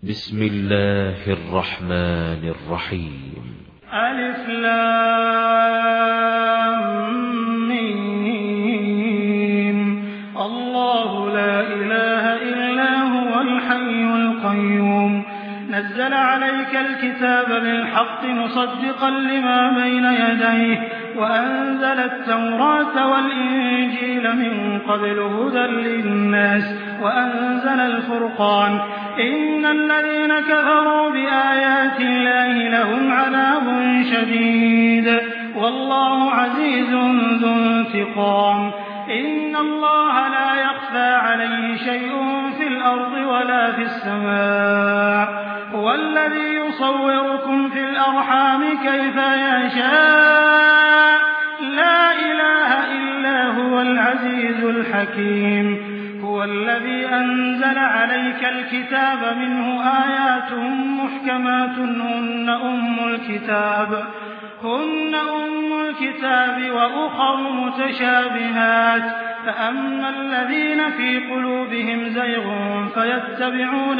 بسم الله الرحمن الرحيم. ألف لام ميم. الله لا إله إلا هو الحي القيوم. نزل عليك الكتاب بالحق مصدقا لما بين يديه وأنزل التوراة والإنجيل من قبل هدى للناس وأنزل الفرقان. إن الذين كفروا بآيات الله لهم عذاب شديد والله عزيز ذو انتقام. إن الله لا يخفى عليه شيء في الأرض ولا في السماء. هو الذي يصوركم في الأرحام كيف يشاء. لا إله إلا هو العزيز الحكيم. هو الذي أنزل عليك الكتاب منه آيات محكمات هن أم الكتاب وأخر متشابهات. فأما الذين في قلوبهم زيغ فيتبعون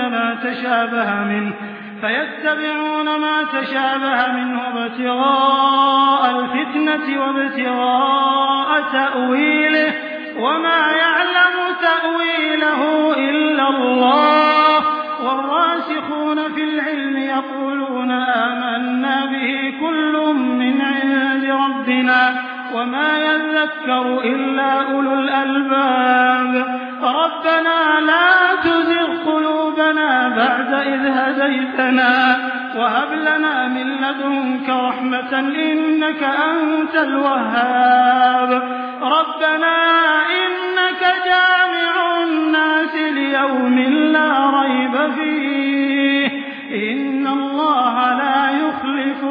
ما تشابه منه ابتغاء الفتنة وابتغاء تأويله وما يعلم تأويله إلا الله. والراسخون في العلم يقولون آمنا به كل من عند ربنا وما يذكر إلا أولو الألباب. ربنا لا تزغ قلوبنا بعد إذ هديتنا وهب لنا من لدنك رحمة إنك أنت الوهاب. ربنا إنك جامع الناس ليوم لا ريب فيه إن الله لا يخلف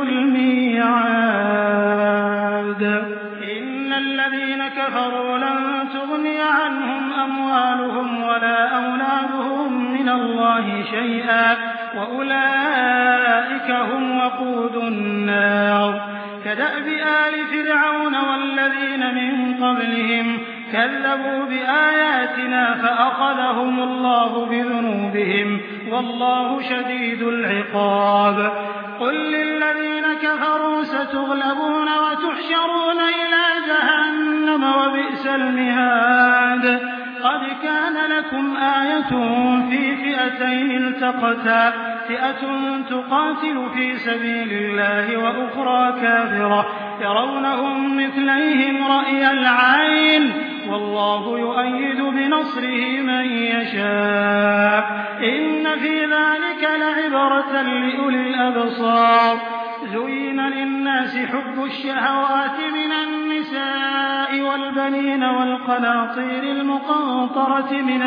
الميعاد. إن الذين كفروا لن تغني عنهم أموالهم ولا أولادهم من الله شيئا وأولئك هم وقود النار. كدأب آل فرعون والذين من قبلهم كذبوا بآياتنا فأخذهم الله بذنوبهم والله شديد العقاب. قل للذين كفروا ستغلبون وتحشرون إلى جهنم وبئس المهاد. قد كان لكم آية في فئتين التقتا فئة تقاتل في سبيل الله وأخرى كافرة يرونهم مثليهم رأي العين والله يؤيد بنصره من يشاء. إن في ذلك لعبرة لأولي الأبصار. زين للناس حب الشهوات من النساء والبنين والقناطير المقنطرة من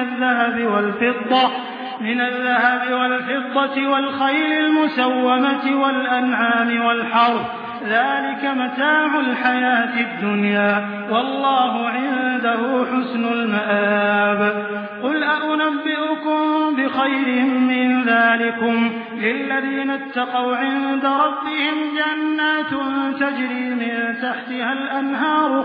الذهب والفضة والخيل المسومة والأنعام والحرث ذلك متاع الحياة الدنيا والله عنده حسن المآب. قل أنبئكم بخير من ذلكم للذين اتقوا عند ربهم جنات تجري من تحتها الأنهار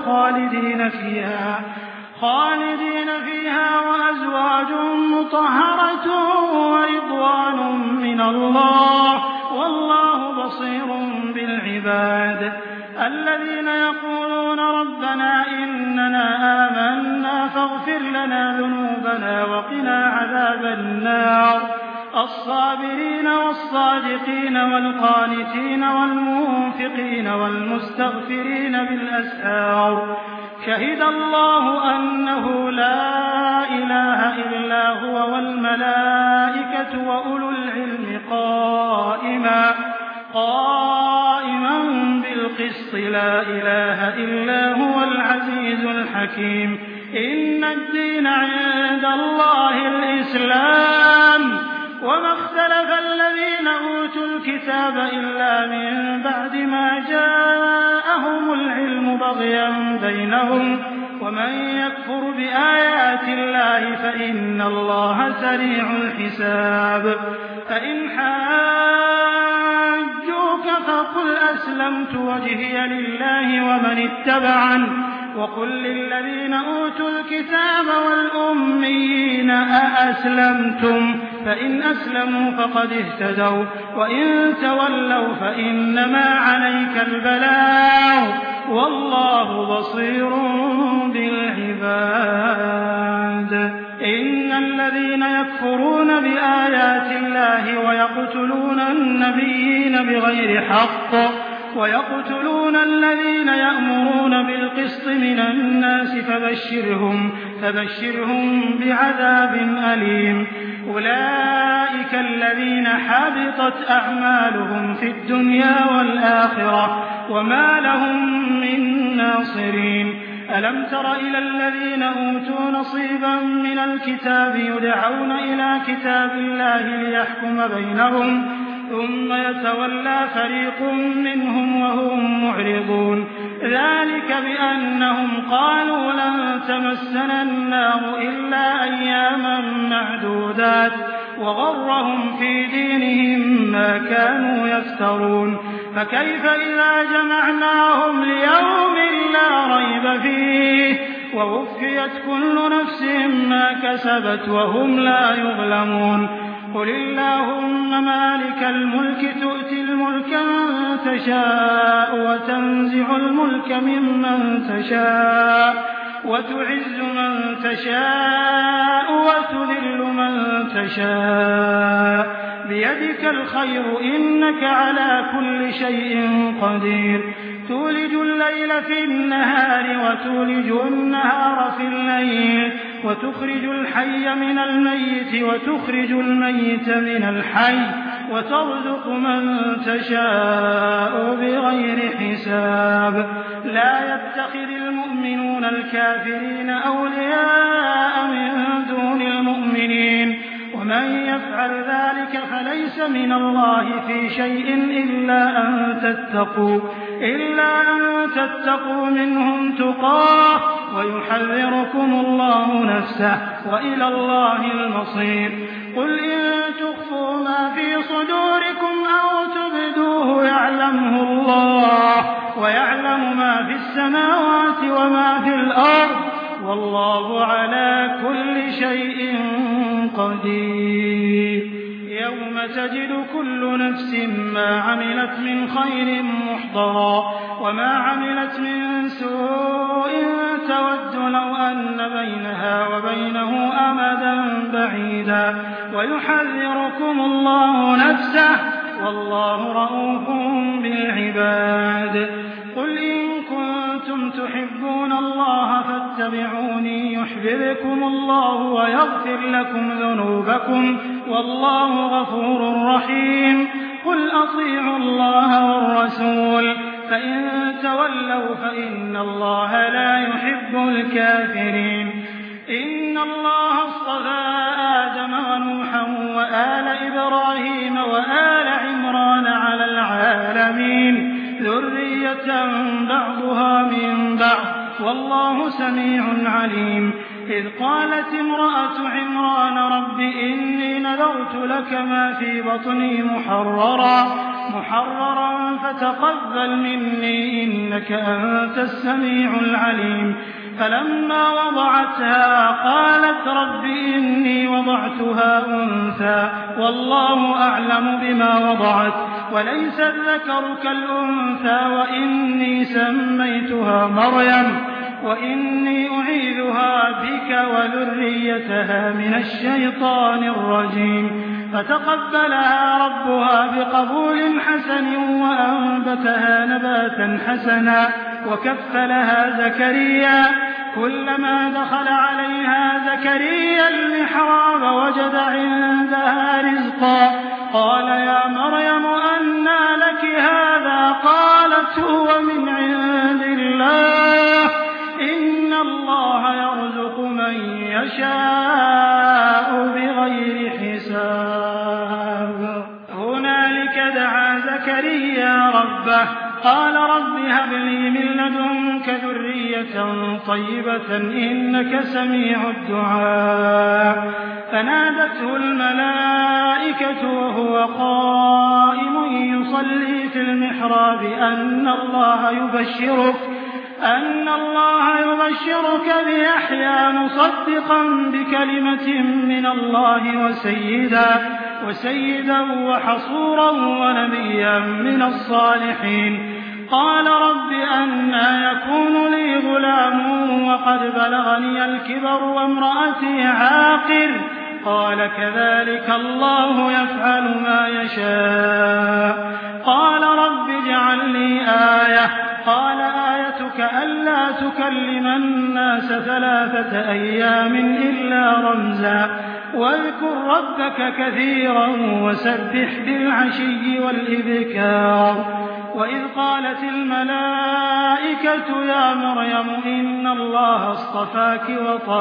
خالدين فيها وأزواج مطهرة ورضوان من الله والله بصير بالعباد. الذين يقولون ربنا إننا آمنا فاغفر لنا ذنوبنا وقنا عذاب النار. الصابرين والصادقين والقانتين والمنفقين والمستغفرين بالأسحار. شهد الله أنه لا إله إلا هو والملائكة وأولو العلم قائما بالقسط لا إله إلا هو العزيز الحكيم. إن الدين عند الله الإسلام وما اختلف الذين أوتوا الكتاب إلا من بعد ما جاءهم العلم بغيا بينهم ومن يكفر بآيات الله فإن الله سريع الحساب. فإن حاجوك فقل أسلمت وجهي لله ومن اتبعني وقل للذين أوتوا الكتاب والأميين أأسلمتم فإن أسلموا فقد اهتدوا وإن تولوا فإنما عليك البلاغ والله بصير بالعباد. إن الذين يكفرون بآيات الله ويقتلون النبيين بغير حق ويقتلون الذين يأمرون بالقسط من الناس فبشرهم بعذاب أليم. أولئك الذين حبطت أعمالهم في الدنيا والآخرة وما لهم من ناصرين. ألم تر إلى الذين أوتوا نصيبا من الكتاب يدعون إلى كتاب الله ليحكم بينهم ثم يتولى فريق منهم وهم معرضون. ذلك بأنهم قالوا لن تمسنا النار إلا أياما معدودات وغرهم في دينهم ما كانوا يفترون. فكيف إذا جمعناهم ليوم لا ريب فيه ووفيت كل نفس ما كسبت وهم لا يظلمون. قل اللهم مالك الملك تؤتي الملك من تشاء وتنزع الملك ممن تشاء وتعز من تشاء وتذل من تشاء بيدك الخير إنك على كل شيء قدير. تولج الليل في النهار وتولج النهار في الليل وتخرج الحي من الميت وتخرج الميت من الحي وترزق من تشاء بغير حساب. لا يتخذ المؤمنون الكافرين أولياء من دون المؤمنين ومن يفعل ذلك فليس من الله في شيء إلا أن تتقوا منهم تقاه ويحذركم الله نفسه وإلى الله المصير. قل إن تخفوا ما في صدوركم أو تبدوه يعلمه الله ويعلم ما في السماوات وما في الأرض والله على كل شيء قدير. يوم تجد كل نفس ما عملت من خير محضرا وما عملت من سوء تود لو أن بينها وبينه أمدا بعيدا ويحذركم الله نفسه والله رءوف بالعباد. قل إن كنتم تحبون الله فاتبعوني يحببكم الله ويغفر لكم ذنوبكم والله غفور رحيم. قل أطيعوا الله والرسول فإن تولوا فإن الله لا يحب الكافرين. إن الله اصطفى آدم ونوحا وآل إبراهيم وآل عمران على العالمين ذرية بعضها من بعض والله سميع عليم. إذ قالت امرأة عمران رب إني نذرت لك ما في بطني محررا فتقبل مني إنك أنت السميع العليم. فلما وضعتها قالت رب إني وضعتها أنثى والله أعلم بما وضعت وليس الذكر كالأنثى وإني سميتها مريم وإني أعيذها بك وذريتها من الشيطان الرجيم. فتقبلها ربها بقبول حسن وأنبتها نباتا حسنا وكفلها زكريا. كلما دخل عليها زكريا المحراب وجد عندها رزقا قال يا مريم أنى لك هذا قالت هو من عند الله إن الله يرزق من يشاء بغير حساب. هنالك دعا زكريا ربه قال رب هب لي من لدنك ذرية طيبة إنك سميع الدعاء. فنادته الملائكة وهو قائم يصلي في المحراب أن الله يبشرك بيحيى مصدقا بكلمة من الله وسيدا وحصورا ونبيا من الصالحين. قال رب أنى يكون لي غلام وقد بلغني الكبر وامرأتي عاقر؟ قال كذلك الله يفعل ما يشاء. قال رب اجعل لي آية. قال آيتك ألا تكلم الناس 3 أيام إلا رمزا واذكر ربك كثيرا وسبح بالعشي والإبكار. وإذ قالت الملائكة يا مريم إن الله اصطفاك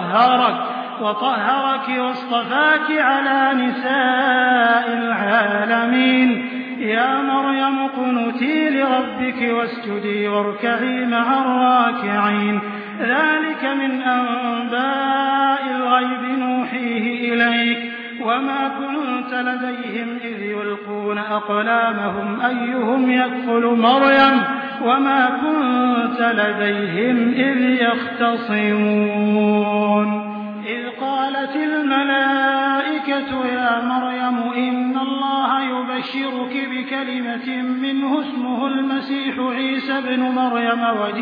وطهرك واصطفاك على نساء العالمين. يا مريم اقنتي لربك واسجدي واركعي مع الراكعين. ذلك من أنباء الغيب نوحيه إليك وما كنت لديهم إذ يلقون أقلامهم أيهم يكفل مريم وما كنت لديهم إذ يختصمون. إذ قالت الملائكة يا مريم إن الله يبشرك بكلمة منه اسمه المسيح عيسى بن مريم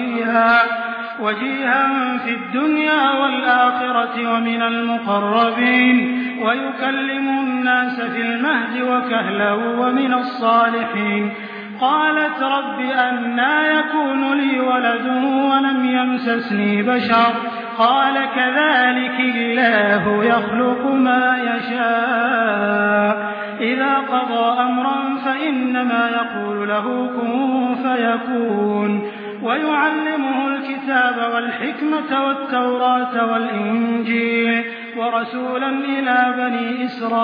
وجيها في الدنيا والآخرة ومن المقربين ويكلم الناس في المهد وكهلا ومن الصالحين. قالت رب أنى يكون لي ولد ولم يمسسني بشر؟ قال كذلك الله يخلق ما يشاء إذا قضى أمرا فإنما يقول له كن فيكون. ويعلمه الكتاب والحكمة والتوراة والإنجيل ورسولا إلى بني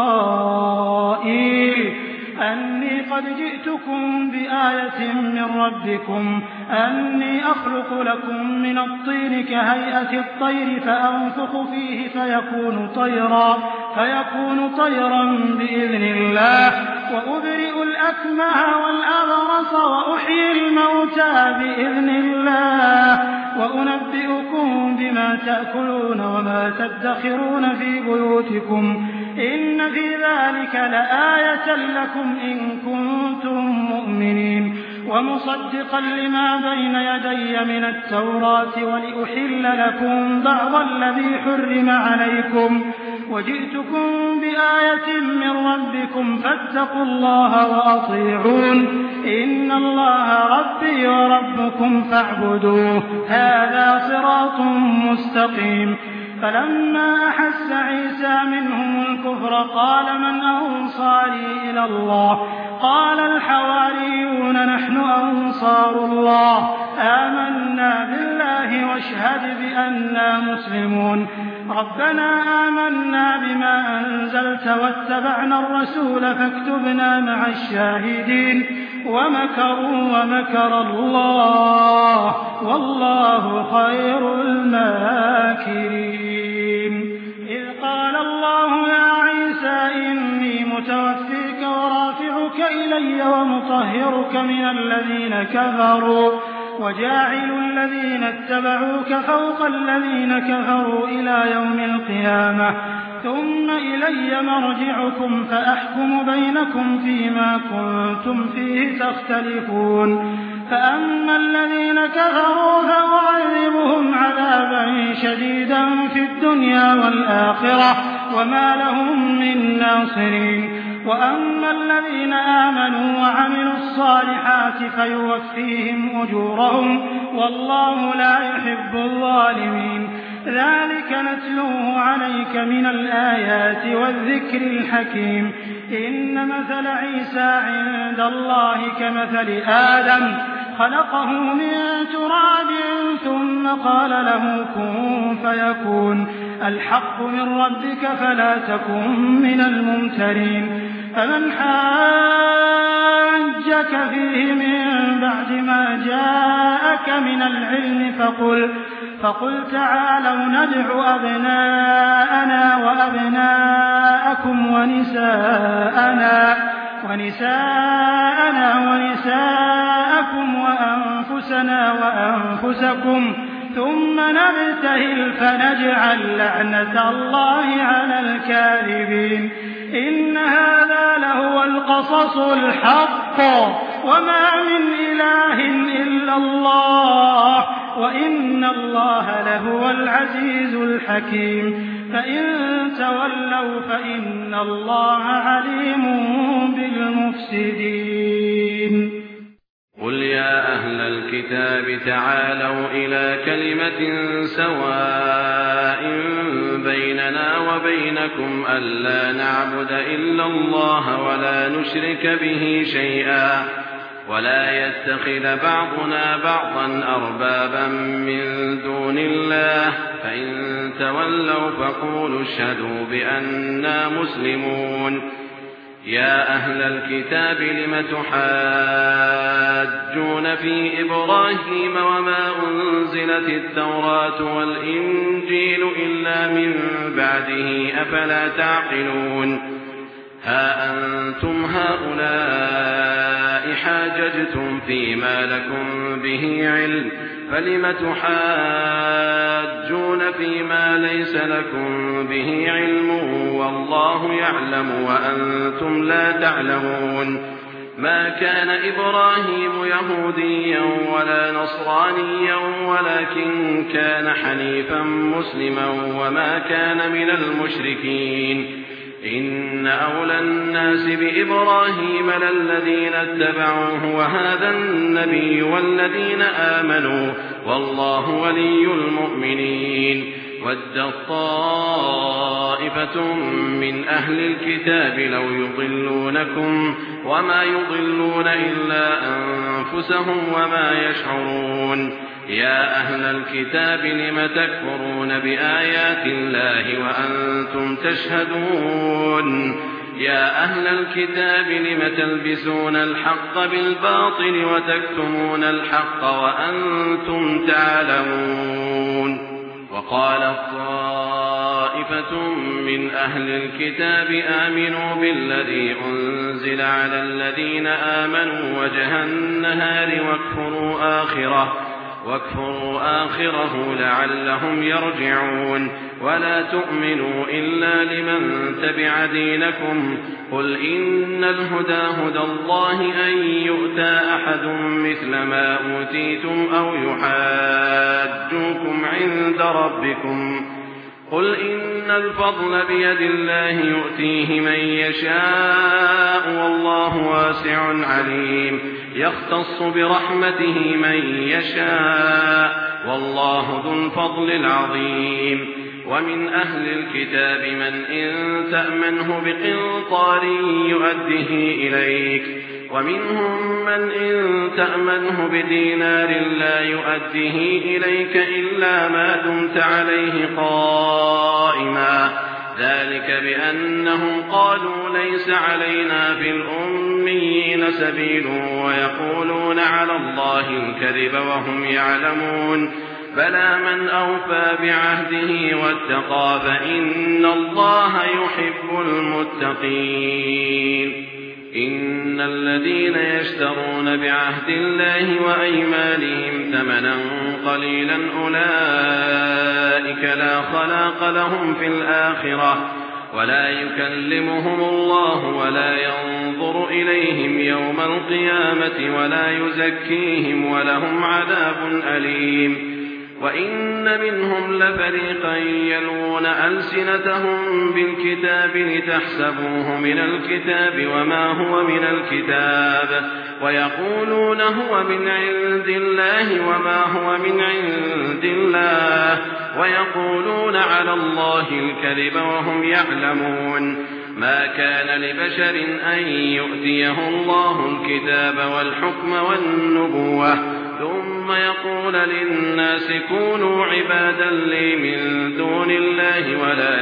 إسرائيل أني قد جئتكم بآية من ربكم أني أخلق لكم من الطين كهيئة الطير فأنفخ فيه فيكون طيرا بإذن الله وأبرئ الأكمه والأبرص وأحيي الموتى بإذن الله وأنبئكم بما تأكلون وما تدخرون في بيوتكم إن في ذلك لآية لكم إن كنتم مؤمنين. ومصدقا لما بين يدي من التوراة ولأحل لكم بعض الذي حرم عليكم وجئتكم بآية من ربكم فاتقوا الله وأطيعون إن الله ربي وربكم فاعبدوه هذا صراط مستقيم. فلما أحس عيسى منهم الكفر قال من أنصاري إلى الله؟ قال الحواريون نحن أنصار الله آمنا بالله واشهد بأننا مسلمون. ربنا آمنا بما أنزلت واتبعنا الرسول فاكتبنا مع الشاهدين. ومكروا ومكر الله والله خير الماكرين. إذ قال الله يا عيسى إني متوفيك ورافعك إلي ومطهرك من الذين كفروا وجاعل الذين اتبعوك فوق الذين كفروا إلى يوم القيامة ثم إلي مرجعكم فأحكم بينكم فيما كنتم فيه تختلفون. فأما الذين كفروا فأعذبهم عذابا شديدا في الدنيا والآخرة وما لهم من ناصرين. وأما الذين آمنوا وعملوا الصالحات فيوفيهم أجورهم والله لا يحب الظالمين. ذلك نتلوه عليك من الآيات والذكر الحكيم. إن مثل عيسى عند الله كمثل آدم خلقه من تراب ثم قال له كن فيكون. الحق من ربك فلا تكن من الممترين. فمن حاجك فيه من بعد ما جاءك من العلم فقل تعالوا ندع أبناءنا وأبناءكم ونساءنا ونساءكم وأنفسنا وأنفسكم ثم نبتهل فنجعل لعنة الله على الكاذبين إن هذا لهو القصص الحق وما من إله إلا الله وإن الله لهو العزيز الحكيم فإن تولوا فإن الله عليم بالمفسدين قل يا أهل الكتاب تعالوا إلى كلمة سواء بيننا وبينكم ألا نعبد إلا الله ولا نشرك به شيئا ولا يتخذ بعضنا بعضا أربابا من دون الله فإن تولوا فقولوا اشهدوا بأننا مسلمون يا أهل الكتاب لم تحاجون في إبراهيم وما أنزلت التوراة والإنجيل إلا من بعده أفلا تعقلون ها أنتم هؤلاء حاججتم فيما لكم به علم فلم تحاجون فيما ليس لكم به علم والله يعلم وأنتم لا تعلمون ما كان إبراهيم يهوديا ولا نصرانيا ولكن كان حنيفا مسلما وما كان من المشركين إن أولى الناس بإبراهيم للذين اتبعوه وهذا النبي والذين آمنوا والله ولي المؤمنين ودت طائفة من أهل الكتاب لو يضلونكم وما يضلون إلا أنفسهم وما يشعرون يا أهل الكتاب لم تكفرون بآيات الله وأنتم تشهدون يا أهل الكتاب لم تلبسون الحق بالباطل وتكتمون الحق وأنتم تعلمون وقال طائفة من أهل الكتاب آمنوا بالذي أنزل على الذين آمنوا وجه النهار واكفروا آخره لعلهم يرجعون ولا تؤمنوا إلا لمن تبع دينكم قل إن الهدى هدى الله أن يؤتى أحد مثل ما أوتيتم أو يحاجوكم عند ربكم قل إن الفضل بيد الله يؤتيه من يشاء والله واسع عليم يختص برحمته من يشاء والله ذو الفضل العظيم ومن أهل الكتاب من إن تأمنه بقنطار يؤده إليك ومنهم من إن تأمنه بدينار لا يؤده إليك إلا ما دمت عليه قائما ذلك بأنهم قالوا ليس علينا في الأميين سبيل ويقولون على الله الكذب وهم يعلمون بلى من أوفى بعهده واتقى فإن الله يحب المتقين إن الذين يشترون بعهد الله وأيمانهم ثمنا قليلا أولئك لا خلاق لهم في الآخرة ولا يكلمهم الله ولا ينظر إليهم يوم القيامة ولا يزكيهم ولهم عذاب أليم وإن منهم لفريقا يلوون ألسنتهم بالكتاب لتحسبوه من الكتاب وما هو من الكتاب ويقولون هو من عند الله وما هو من عند الله ويقولون على الله الكذب وهم يعلمون ما كان لبشر أن يؤتيه الله الكتاب والحكم والنبوة ثم يقول للناس كونوا عبادا لي من دون الله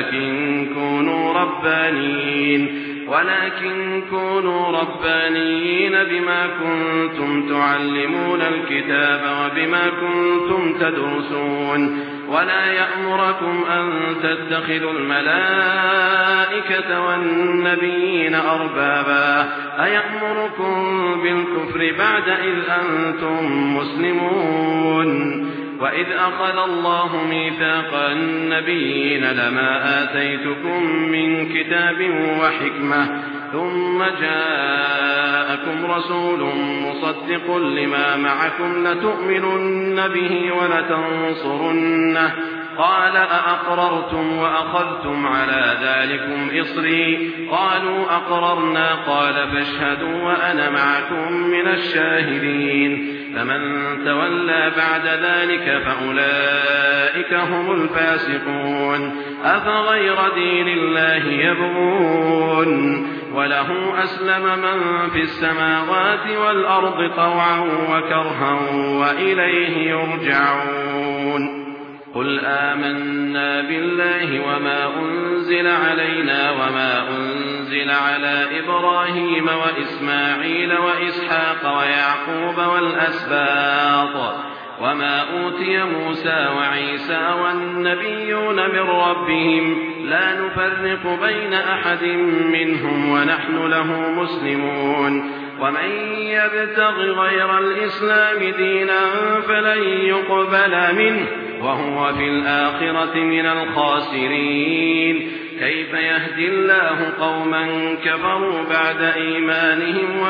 ولكن كونوا ربانيين بما كنتم تعلمون الكتاب وبما كنتم تدرسون ولا يأمركم أن تتخذوا الملائكة والنبيين أربابا أيأمركم بالكفر بعد إذ أنتم مسلمون وإذ أخذ الله ميثاق النبيين لما آتيتكم من كتاب وحكمة ثم جاءكم رسول مصدق لما معكم لتؤمنن به ولتنصرنه قال أأقررتم وأخذتم على ذلكم إصري قالوا أقررنا قال فاشهدوا وأنا معكم من الشاهدين فمن تولى بعد ذلك فأولئك هم الفاسقون أفغير دين الله يبغون وله أسلم من في السماوات والأرض طوعا وكرها وإليه يرجعون قل آمنا بالله وما أنزل علينا وما أنزل على إبراهيم وإسماعيل وإسحاق ويعقوب والأسباط وما أوتي موسى وعيسى والنبيون من ربهم لا نفرق بين أحد منهم ونحن له مسلمون ومن يبتغ غير الإسلام دينا فلن يقبل منه وهو في الآخرة من الخاسرين كيف يهدي الله قوما كفروا بعد إيمانهم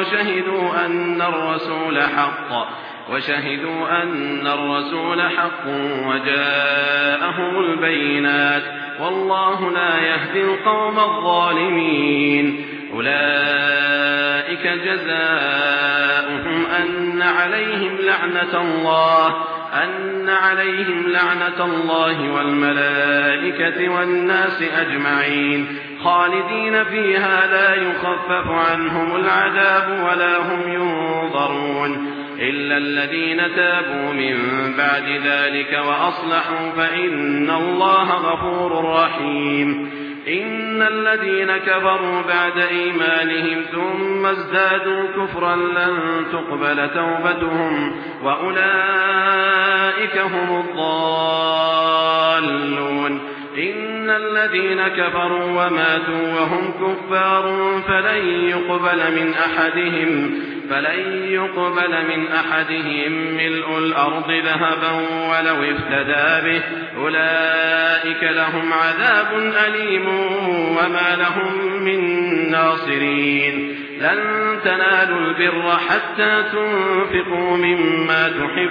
وشهدوا أن الرسول حق وجاءهم البينات والله لا يهدي القوم الظالمين أولئك جزاؤهم أن عليهم لعنة الله والملائكة والناس أجمعين خالدين فيها لا يخفف عنهم العذاب ولا هم ينظرون إلا الذين تابوا من بعد ذلك وأصلحوا فإن الله غفور رحيم إن الذين كفروا بعد إيمانهم ثم ازدادوا كفرا لن تقبل توبتهم وأولئك هم الضالون إن الذين كفروا وماتوا وهم كفار فلن يقبل من أحدهم ملء الأرض ذهبا ولو افتدى به أولئك لهم عذاب أليم وما لهم من ناصرين لن تنالوا البر حتى تنفقوا مما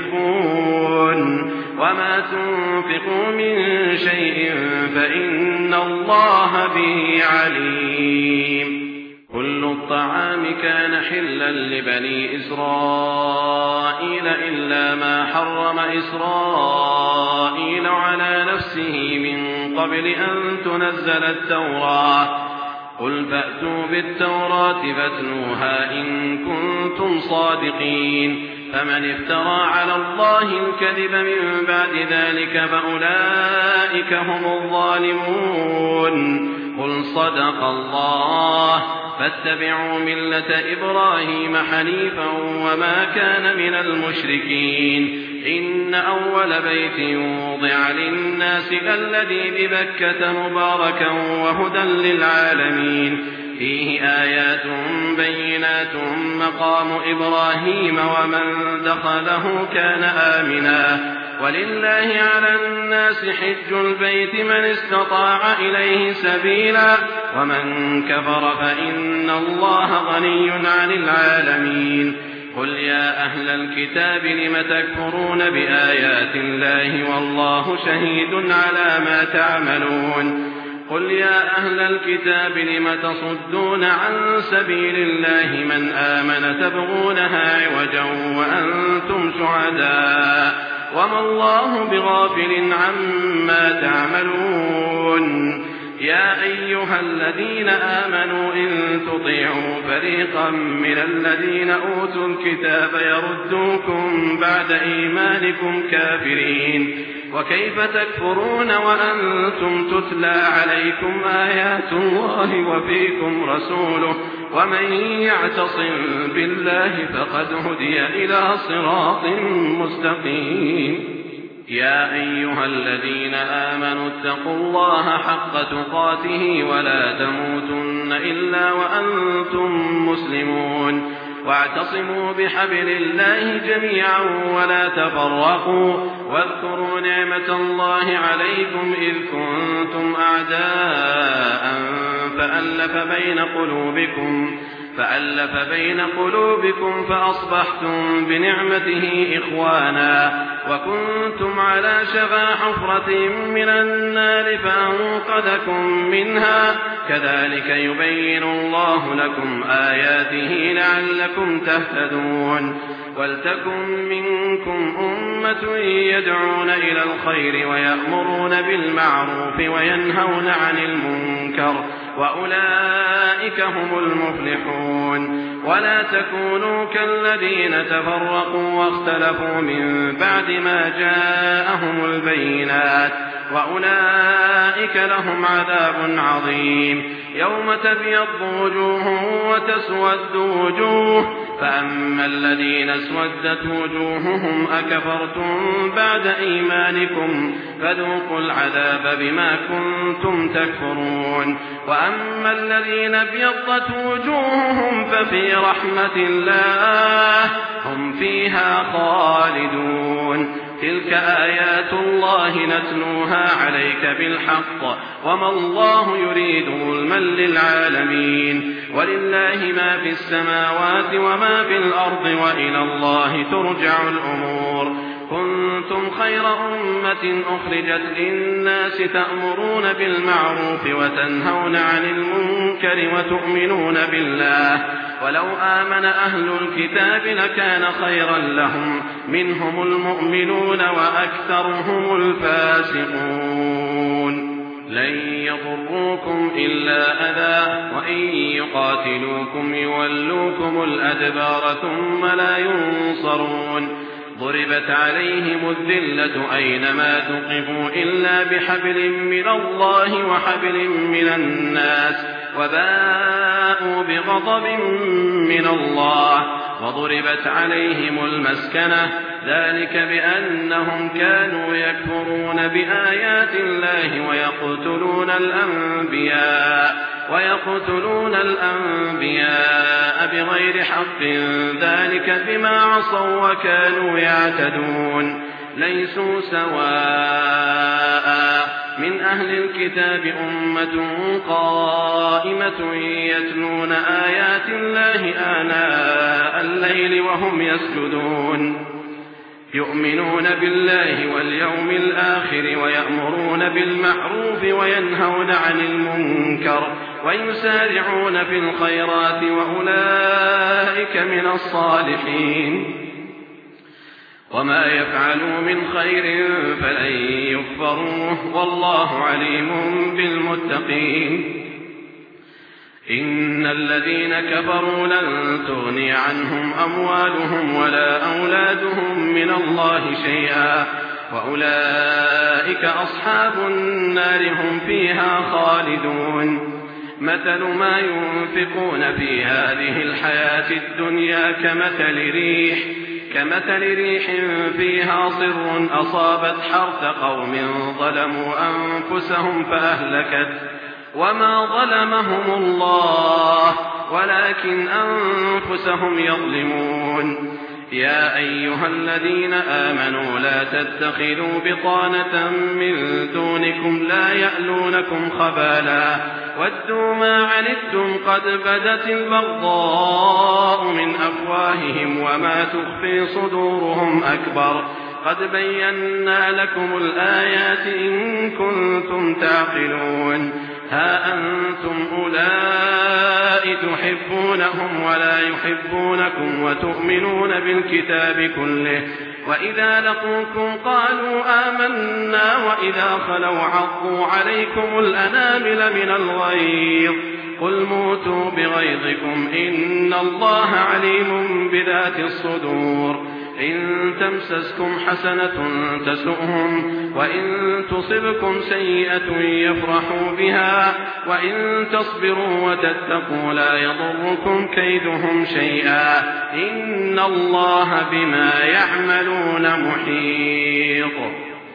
تحبون وما تنفقوا من شيء فإن الله به عليم كل الطعام كان حلا لبني إسرائيل إلا ما حرم إسرائيل على نفسه من قبل أن تنزل التوراة قل فأتوا بالتوراة فاتلوها إن كنتم صادقين فمن افترى على الله الكذب من بعد ذلك فأولئك هم الظالمون قل صدق الله فاتبعوا ملة إبراهيم حنيفا وما كان من المشركين إن أول بيت وضع للناس الذي ببكة مباركا وهدى للعالمين فيه آيات بينات مقام إبراهيم ومن دخله كان آمنا ولله على الناس حج البيت من استطاع إليه سبيلا ومن كفر فإن الله غني عن العالمين قل يا أهل الكتاب لم تكفرون بآيات الله والله شهيد على ما تعملون قل يا أهل الكتاب لم تصدون عن سبيل الله من آمن تبغونها عوجا وأنتم شهداء وما الله بغافل عما تعملون يا أيها الذين آمنوا إن تطيعوا فريقا من الذين أوتوا الكتاب يردوكم بعد إيمانكم كافرين وكيف تكفرون وأنتم تتلى عليكم آيات الله وفيكم رسوله ومن يعتصم بالله فقد هدي إلى صراط مستقيم يا أيها الذين آمنوا اتقوا الله حق تقاته ولا تموتن إلا وأنتم مسلمون واعتصموا بحبل الله جميعا ولا تفرقوا واذكروا نعمة الله عليكم إذ كنتم أعداء فألف بين قلوبكم فأصبحتم بنعمته إخوانا وكنتم على شفا حفرة من النار فأنقذكم منها كذلك يبين الله لكم آياته لعلكم تهتدون ولتكن منكم أمة يدعون إلى الخير ويأمرون بالمعروف وينهون عن المنكر وأولئك هم المفلحون ولا تكونوا كالذين تفرقوا واختلفوا من بعد ما جاءهم البينات وأولئك لهم عذاب عظيم يوم تبيض وجوه وتسود وجوه فأما الذين اسودت وجوههم أكفرتم بعد إيمانكم فذوقوا العذاب بما كنتم تكفرون وأما الذين ابيضت وجوههم ففي رحمة الله هم فيها خالدون تلك آيات الله نتلوها عليك بالحق وما الله يريد ظلما للعالمين ولله ما في السماوات وما في الأرض وإلى الله ترجع الأمور كنتم خير أمة أخرجت للناس تأمرون بالمعروف وتنهون عن المنكر وتؤمنون بالله ولو آمن أهل الكتاب لكان خيرا لهم منهم المؤمنون وأكثرهم الفاسقون لن يضروكم إلا أذى وإن يقاتلوكم يولوكم الأدبار ثم لا ينصرون ضربت عليهم الذلة أينما ثقفوا إلا بحبل من الله وحبل من الناس وباءوا بغضب من الله وضربت عليهم المسكنة ذلك بأنهم كانوا يكفرون بآيات الله ويقتلون الأنبياء بغير حق ذلك بما عصوا وكانوا يعتدون ليسوا سواء من أهل الكتاب أمة قائمة يتلون آيات الله آناء الليل وهم يسجدون يؤمنون بالله واليوم الآخر ويأمرون بالمعروف وينهون عن المنكر ويسارعون في الخيرات وأولئك من الصالحين وما يفعلوا من خير فلن يكفروه والله عليم بالمتقين إن الذين كفروا لن تغني عنهم أموالهم ولا أولادهم من الله شيئا وأولئك أصحاب النار هم فيها خالدون مثل ما ينفقون في هذه الحياة الدنيا كمثل ريح فيها صر أصابت حرث قوم ظلموا أنفسهم فأهلكت وما ظلمهم الله ولكن أنفسهم يظلمون يا أيها الذين آمنوا لا تتخذوا بطانة من دونكم لا يألونكم خبالا ودوا ما عنتم قد بدت البغضاء من أفواههم وما تخفي صدورهم أكبر قد بينا لكم الآيات إن كنتم تعقلون ها أنتم أولئك تحبونهم ولا يحبونكم وتؤمنون بالكتاب كله وإذا لقوكم قالوا آمنا وإذا خلوا عضوا عليكم الأنامل من الغيظ قل موتوا بغيظكم إن الله عليم بذات الصدور إن تمسسكم حسنة تسؤهم وإن تصبكم سيئة يفرحوا بها وإن تصبروا وتتقوا لا يضركم كيدهم شيئا إن الله بما يعملون محيط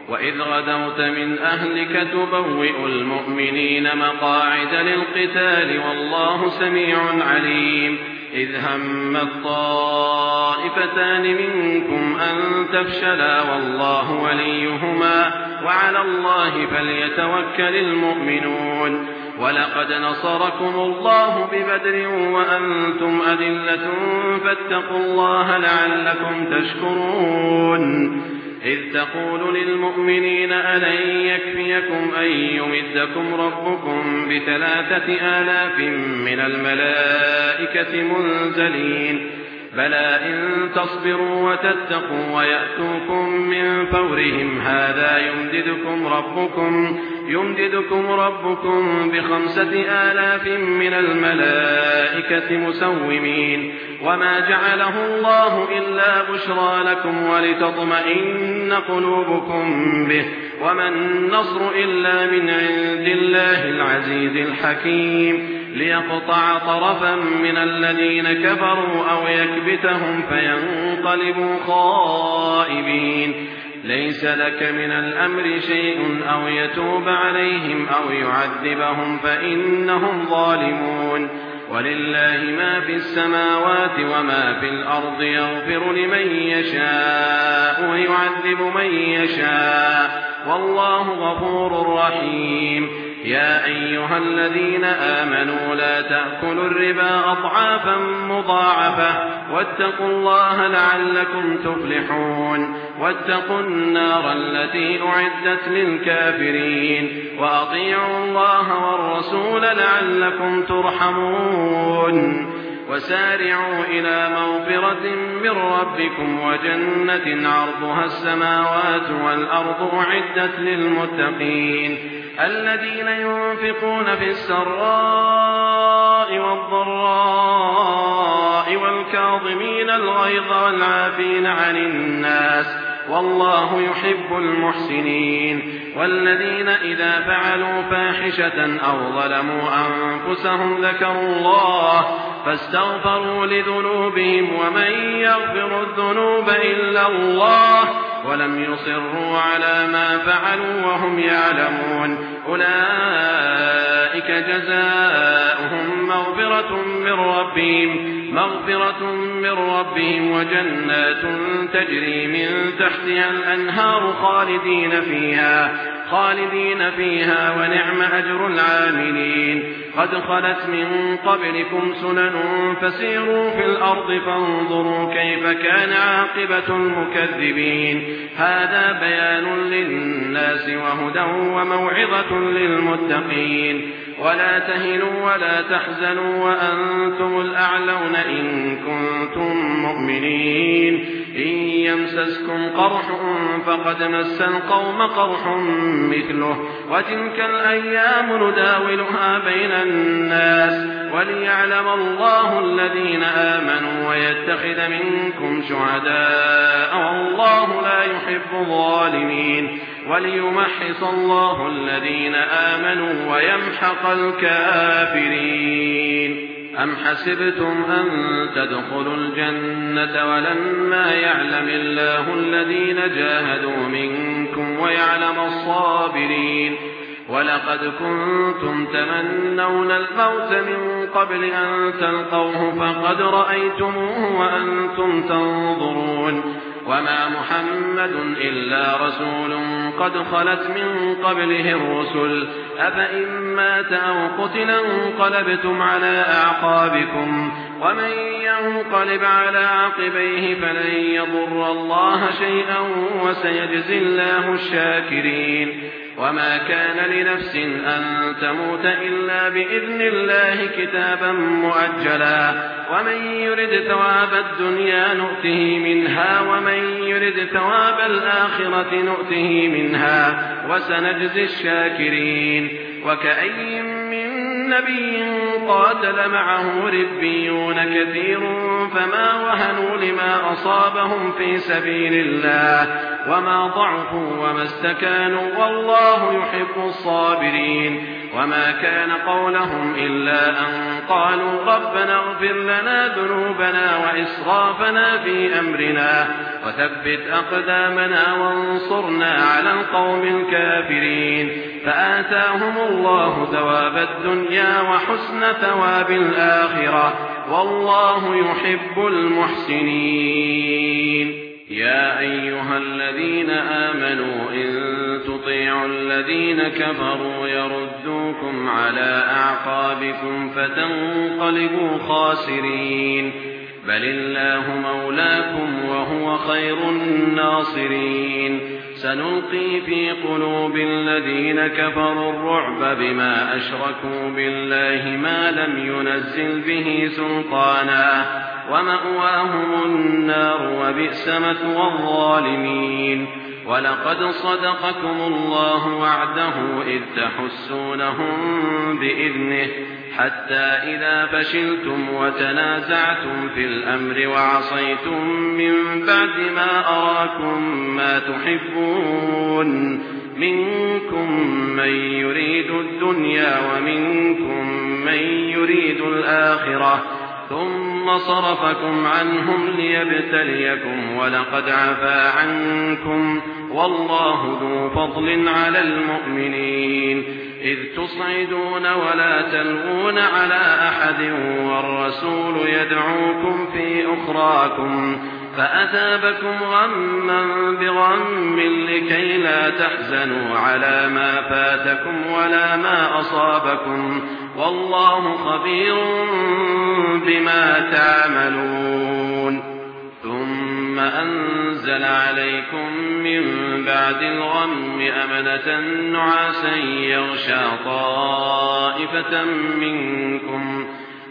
وإذ غدوت من أهلك تبوئ المؤمنين مقاعد للقتال والله سميع عليم إذ هم الطائفتان منكم أن تفشلا والله وليهما وعلى الله فليتوكل المؤمنون ولقد نصركم الله ببدر وأنتم أذلة فاتقوا الله لعلكم تشكرون إذ تقول للمؤمنين ألن يكفيكم أن يمدكم ربكم ب3,000 من الملائكة منزلين بلى إن تصبروا وتتقوا ويأتوكم من فورهم هذا يمددكم ربكم ب5,000 من الملائكة مسومين وما جعله الله إلا بشرى لكم ولتطمئن قلوبكم به وما النصر إلا من عند الله العزيز الحكيم ليقطع طرفا من الذين كفروا أو يكبتهم فينقلبوا خائبين ليس لك من الأمر شيء أو يتوب عليهم أو يعذبهم فإنهم ظالمون ولله ما في السماوات وما في الأرض يغفر لمن يشاء ويعذب من يشاء والله غفور رحيم يا أيها الذين آمنوا لا تأكلوا الربا أضعافا مضاعفة واتقوا الله لعلكم تفلحون واتقوا النار التي أعدت للكافرين وأطيعوا الله والرسول لعلكم ترحمون وسارعوا إلى مغفرة من ربكم وجنة عرضها السماوات والأرض أعدت للمتقين الذين ينفقون في السراء والضراء والكاظمين الغيظ والعافين عن الناس والله يحب المحسنين والذين إذا فعلوا فاحشة أو ظلموا أنفسهم ذكروا الله فاستغفروا لذنوبهم ومن يغفر الذنوب إلا الله ولم يصروا على ما فعلوا وهم يعلمون أولئك جزاؤهم مغفرة من ربهم وجنات تجري من تحتها الأنهار خالدين فيها ونعم أجر العاملين قد خلت من قبلكم سنن فسيروا في الأرض فانظروا كيف كان عاقبة المكذبين هذا بيان للناس وهدى وموعظة للمتقين ولا تهنوا ولا تحزنوا وأنتم الأعلون إن كنتم مؤمنين إن يمسسكم قرح فقد مس القوم قرح مثله وتلك الأيام نداولها بين الناس وليعلم الله الذين آمنوا ويتخذ منكم شهداء والله لا يحب الظالمين وليمحص الله الذين آمنوا ويمحق الكافرين أم حسبتم أن تدخلوا الجنة ولما يعلم الله الذين جاهدوا منكم ويعلم الصابرين ولقد كنتم تمنون الموت من قبل أن تلقوه فقد رأيتموه وأنتم تنظرون وما محمد إلا رسول قد خلت من قبله الرسل أفإن مات أو قتل انقلبتم على أعقابكم ومن ينقلب على عقبيه فلن يضر الله شيئا وسيجزي الله الشاكرين وما كان لنفس أن تموت إلا بإذن الله كتابا مؤجلا ومن يرد ثواب الدنيا نؤته منها ومن يرد ثواب الآخرة نؤته منها وسنجزي الشاكرين وكأي من نبي قاتل معه ربيون كثير فما وهنوا لما أصابهم في سبيل الله وما ضعفوا وما استكانوا والله يحب الصابرين وما كان قولهم إلا أن قالوا ربنا اغفر لنا ذنوبنا وإسرافنا في أمرنا وثبت أقدامنا وانصرنا على القوم الكافرين فآتاهم الله ثواب الدنيا وحسن ثواب الآخرة والله يحب المحسنين. يا أيها الذين آمنوا إن تطيعوا الذين كفروا يردوكم على أعقابكم فتنقلبوا خاسرين بل الله مولاكم وهو خير الناصرين. سنلقي في قلوب الذين كفروا الرعب بما أشركوا بالله ما لم ينزل به سلطانا ومأواهم النار وبئس مثوى الظالمين. ولقد صدقكم الله وعده إذ تحسونهم بإذنه حتى إذا فشلتم وتنازعتم في الأمر وعصيتم من بعد ما أراكم ما تحبون منكم من يريد الدنيا ومنكم من يريد الآخرة ثم صرفكم عنهم ليبتليكم ولقد عفا عنكم والله ذو فضل على المؤمنين. إذ تصعدون ولا تلوون على أحد والرسول يدعوكم في أخراكم فأثابكم غما بغم لكي لا تحزنوا على ما فاتكم ولا ما أصابكم والله خبير بما تعملون. ثم أنزل عليكم من بعد الغم أمنة نعاسا يغشى طائفة منكم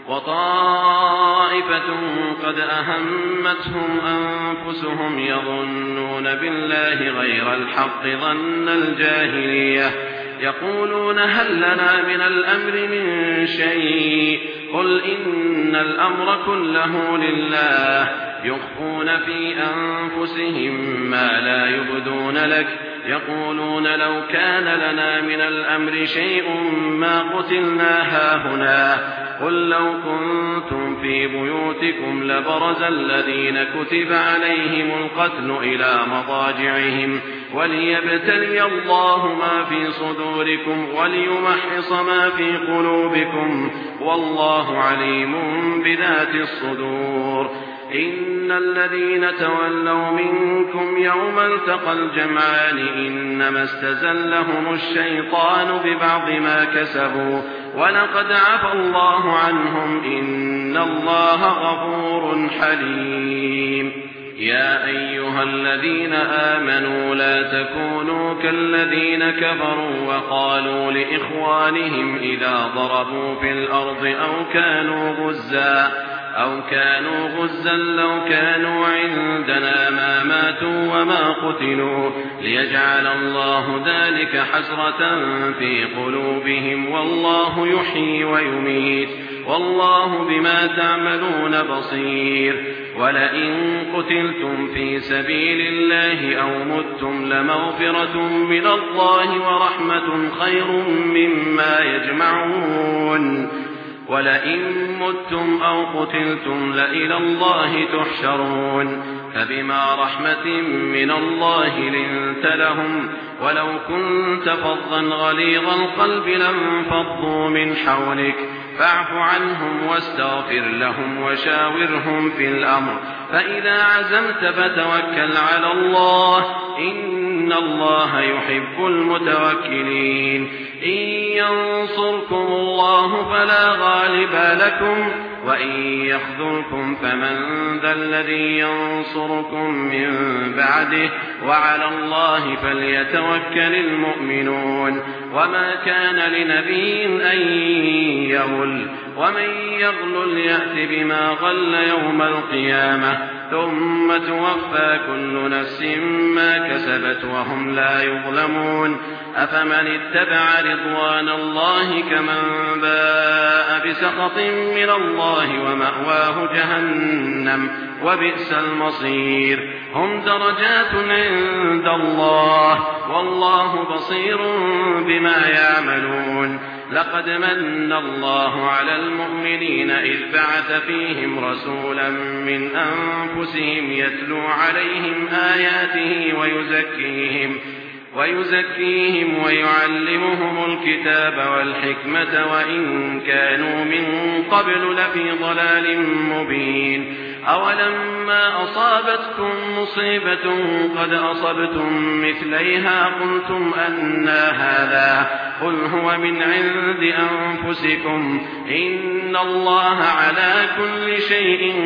وطائفة قد أهمتهم أنفسهم يظنون بالله غير الحق ظن الجاهلية يقولون هل لنا من الأمر من شيء قل إن الأمر كله لله يخفون في أنفسهم ما لا يبدون لك يقولون لو كان لنا من الأمر شيء ما قتلنا هاهنا قل لو كنتم في بيوتكم لبرز الذين كتب عليهم القتل إلى مضاجعهم وليبتلي الله ما في صدوركم وليمحص ما في قلوبكم والله عليم بذات الصدور. إن الذين تولوا منكم يوم التقى الجمعان إنما استزلهم الشيطان ببعض ما كسبوا ولقد عفى الله عنهم إن الله غفور حليم. يا أيها الذين آمنوا لا تكونوا كالذين كفروا وقالوا لإخوانهم إذا ضربوا في الأرض أو كانوا غزا لو كانوا عندنا ما ماتوا وما قتلوا ليجعل الله ذلك حسرة في قلوبهم والله يحيي ويميت والله بما تعملون بصير. ولئن قتلتم في سبيل الله أو متم لمغفرة من الله ورحمة خير مما يجمعون. ولئن متم أو قتلتم لإلى الله تحشرون. فبما رحمة من الله لنت لهم ولو كنت فظا غليظ القلب لانفضوا من حولك فاعف عنهم واستغفر لهم وشاورهم في الأمر فإذا عزمت فتوكل على الله إن الله يحب المتوكلين. إن ينصركم الله فلا غالب لكم وإن يخذلكم فمن ذا الذي ينصركم من بعده وعلى الله فليتوكل المؤمنون. وما كان لنبي أن يغل ومن يغلل يأت بما غل يوم القيامة ثم توفى كل نفس ما كسبت وهم لا يظلمون. أفمن اتبع رضوان الله كمن باء بسخط من الله ومأواه جهنم وبئس المصير. هم درجات عند الله والله بصير بما يعملون لقد من الله على المؤمنين إذ بعث فيهم رسولا من أنفسهم يتلو عليهم آياته ويزكيهم ويعلمهم الكتاب والحكمة وإن كانوا من قبل لفي ضلال مبين أولما أصابتكم مصيبة قد أصبتم مثليها قلتم أنى هذا قل هو من عند أنفسكم إن الله على كل شيء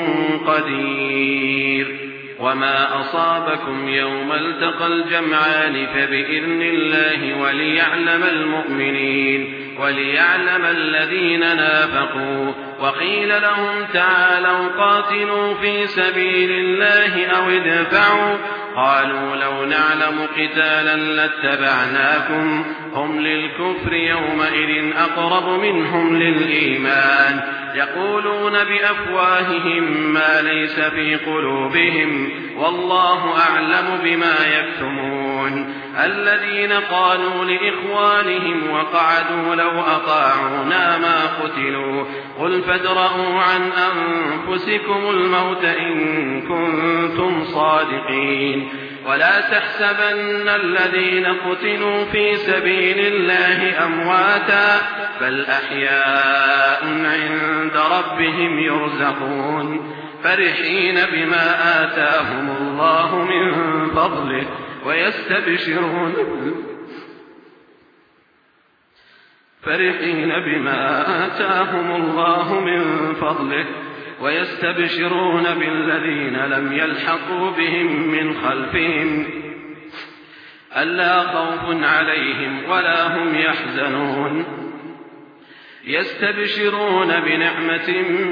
قدير وما أصابكم يوم التقى الجمعان فبإذن الله وليعلم الذين نافقوا وقيل لهم تعالوا قاتلوا في سبيل الله أو ادفعوا قالوا لو نعلم قتالا لاتبعناكم هم للكفر يومئذ أقرب منهم للإيمان يقولون بأفواههم ما ليس في قلوبهم والله أعلم بما يكتمون الذين قالوا لإخوانهم وقعدوا لو أطاعونا ما قتلوا قل فادرءوا عن أنفسكم الموت إن كنتم صادقين ولا تحسبن الذين قتلوا في سبيل الله أمواتا بل أحياء عند ربهم يرزقون فرحين بما آتاهم الله من فضله ويستبشرون بالذين لم يلحقوا بهم من خلفهم ألا خوف عليهم ولا هم يحزنون يستبشرون بنعمة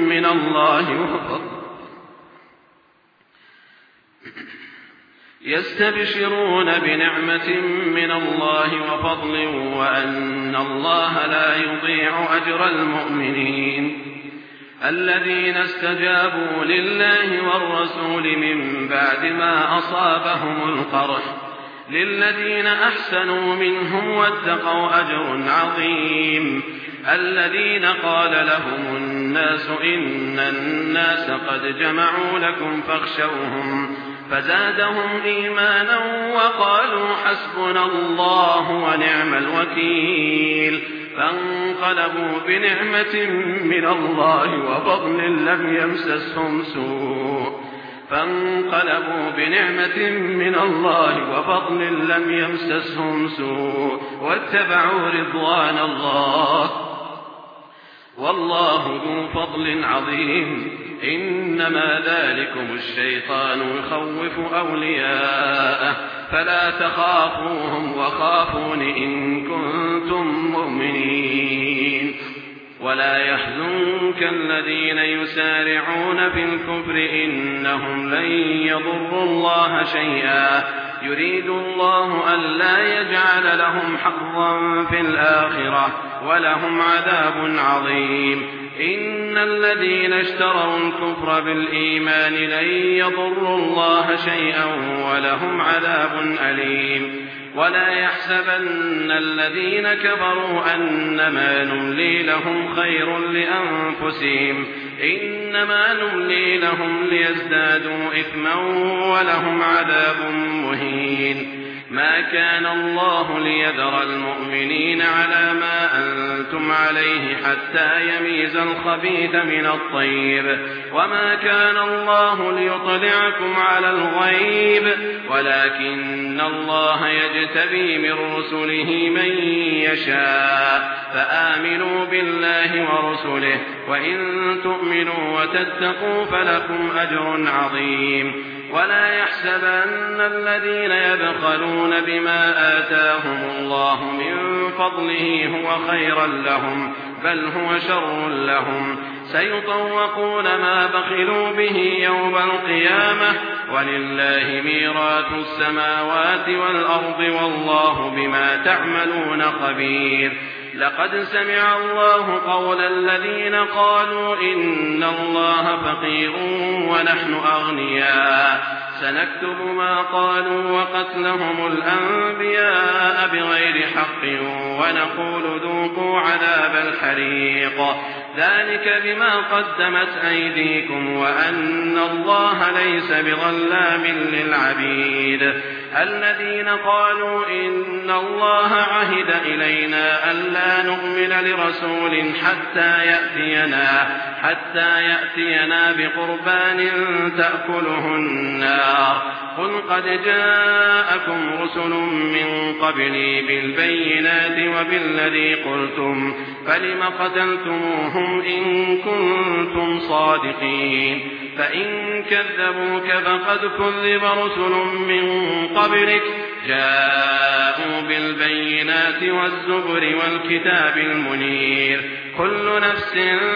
من الله وفضل وأن الله لا يضيع أجر المؤمنين الذين استجابوا لله والرسول من بعد ما أصابهم القرح للذين أحسنوا منهم واتقوا أجر عظيم الذين قال لهم الناس إن الناس قد جمعوا لكم فاخشوهم فزادهم إيمانا وقالوا حسبنا الله ونعم الوكيل فانقلبوا بنعمة من الله وفضل لم يمسسهم سوء واتبعوا رضوان الله والله ذو فضل عظيم إنما ذلكم الشيطان يخوف أولياءه فلا تخافوهم وخافون إن كنتم مؤمنين ولا يحزنك الذين يسارعون في الكفر إنهم لن يضروا الله شيئا يريد الله ألا يجعل لهم حظا في الآخرة ولهم عذاب عظيم إن الذين اشتروا الكفر بالإيمان لن يضروا الله شيئا ولهم عذاب أليم ولا يحسبن الذين كفروا أنما نملي لهم خير لأنفسهم إنما نملي لهم ليزدادوا إثما ولهم عذاب مهين ما كان الله ليذر المؤمنين على ما أنتم عليه حتى يميز الخبيث من الطيب وما كان الله ليطلعكم على الغيب ولكن الله يجتبي من رسله من يشاء فآمنوا بالله ورسله وإن تؤمنوا وتتقوا فلكم أجر عظيم ولا يحسبن الذين يبخلون بما آتاهم الله من فضله هو خيرا لهم بل هو شر لهم سيطوقون ما بخلوا به يوم القيامة ولله ميراث السماوات والأرض والله بما تعملون خبير لقد سمع الله قول الذين قالوا إن الله فقير ونحن أغنياء سنكتب ما قالوا وقتلهم الأنبياء بغير حق ونقول ذوقوا عذاب الحريق ذلك بما قدمت أيديكم وأن الله ليس بظلام للعبيد الذين قالوا إن الله عهد إلينا ألا نؤمن لرسول حتى يأتينا بقربان تأكله النار قل قد جاءكم رسل من قبلي بالبينات وبالذي قلتم فلم قتلتموهم إن كنتم صادقين فإن كذبوك فقد كذب رسل من قبلك جاءوا بالبينات والزبر والكتاب المنير كل نفس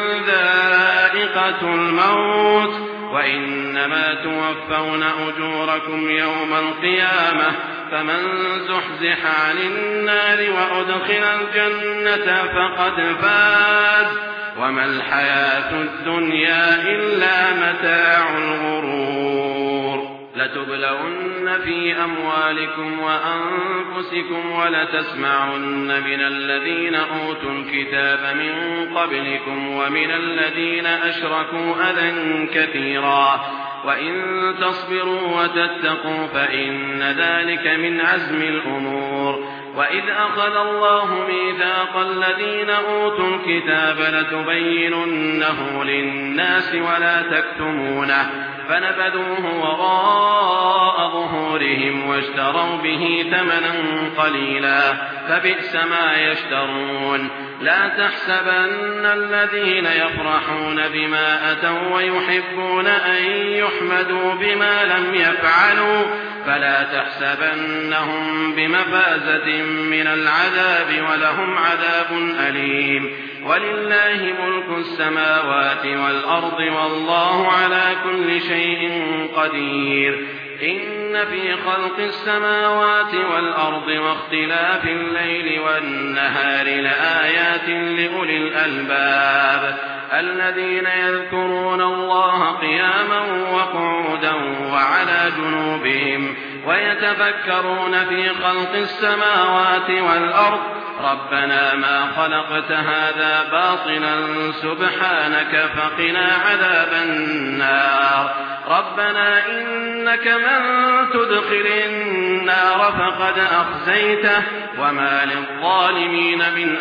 ذائقة الموت وإنما توفون أجوركم يوم القيامة فمن زحزح عن النار وأدخل الجنة فقد فاز وما الحياة الدنيا إلا متاع الغرور لتبلون في أموالكم وأنفسكم ولتسمعن من الذين أوتوا الكتاب من قبلكم ومن الذين أشركوا أذى كثيرا وإن تصبروا وتتقوا فإن ذلك من عزم الأمور وإذ أخذ الله ميثاق الذين أوتوا الكتاب لتبيننه للناس ولا تكتمونه فنبذوه وراء ظهورهم واشتروا به ثمنا قليلا فبئس ما يشترون لا تحسبن الذين يفرحون بما أتوا ويحبون أن يحمدوا بما لم يفعلوا فلا تحسبنهم بمفازة من العذاب ولهم عذاب أليم ولله ملك السماوات والأرض والله على كل شيء قدير إن في خلق السماوات والأرض واختلاف الليل والنهار لآيات لأولي الألباب الذين يذكرون الله قياما وقعودا وعلى جنوبهم ويتفكرون في خلق السماوات والأرض ربنا ما خلقت هذا باطلا سبحانك فقنا عذاب النار ربنا إنك من تدخل النار فقد أخزيته وما للظالمين من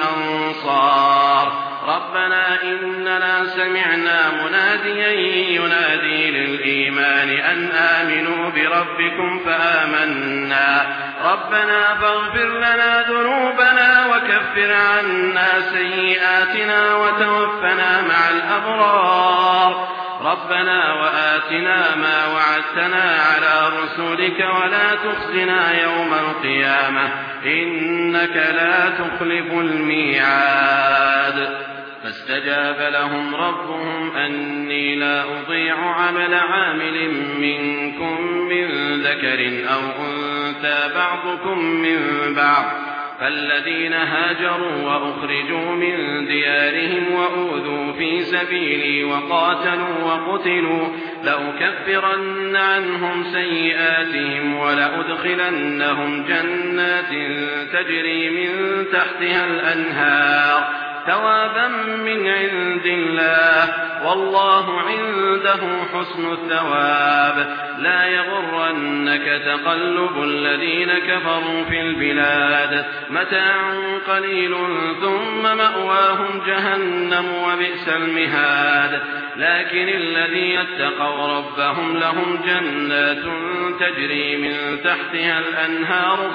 أنصار ربنا إننا سمعنا مناديا ينادي للإيمان أن آمنوا بربكم فآمنا ربنا فاغفر لنا ذنوبنا وكفر عنا سيئاتنا وتوفنا مع الأبرار ربنا وآتنا ما وعدتنا على رسولك ولا تخزنا يوم القيامة إنك لا تخلف الميعاد فاستجاب لهم ربهم أني لا أضيع عمل عامل منكم من ذكر أو أنثى بعضكم من بعض فالذين هاجروا وأخرجوا من ديارهم وأوذوا في سبيلي وقاتلوا وقتلوا لأكفرن عنهم سيئاتهم ولأدخلنهم جنات تجري من تحتها الأنهار ثوابا من عند الله والله عنده حسن الثواب لا يغرنك تقلب الذين كفروا في البلاد متاع قليل ثم مأواهم جهنم وبئس المهاد لكن الذين اتقوا ربهم لهم جنات تجري من تحتها الأنهار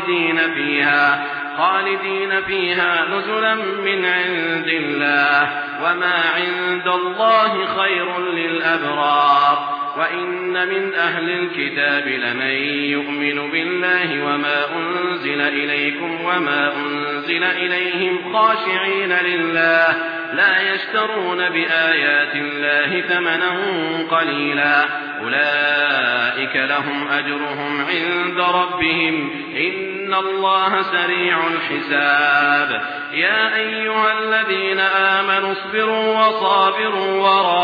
خالدين فيها نزلا من عند الله وما عند الله خير للأبرار وإن من أهل الكتاب لمن يؤمن بالله وما أنزل إليكم وما أنزل إليهم خاشعين لله لا يشترون بآيات الله ثمنا قليلا أولئك لهم أجرهم عند ربهم إن إن الله سريع الحساب. يا أيها الذين آمنوا اصبروا وصابروا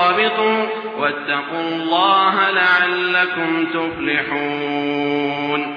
ورابطوا واتقوا الله لعلكم تفلحون.